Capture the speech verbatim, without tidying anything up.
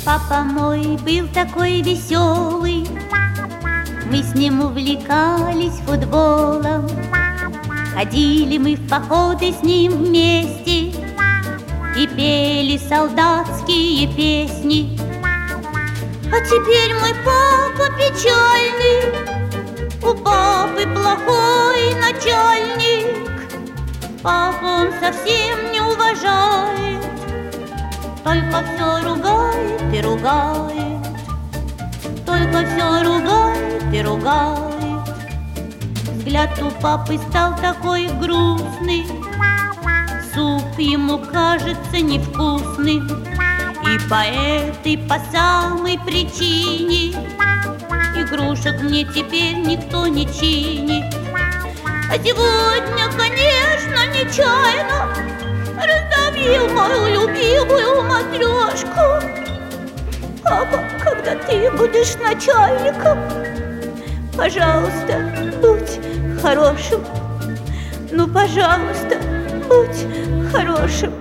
Папа мой был такой веселый, мы с ним увлекались футболом. Ходили мы в походы с ним вместе и пели солдатские песни. А теперь мой папа печальный, у папы плохой начальник. Папу он совсем не уважает, только все ругает и ругает, только все ругает и ругает. Взгляд у папы стал такой грустный, суп ему кажется невкусным. И по этой, по самой причине игрушек мне теперь никто не чинит. А сегодня, конечно, нечаянно раздавил мою любимую матрешку. Папа, когда ты будешь начальником, пожалуйста, будь хорошим. Ну, пожалуйста, будь хорошим.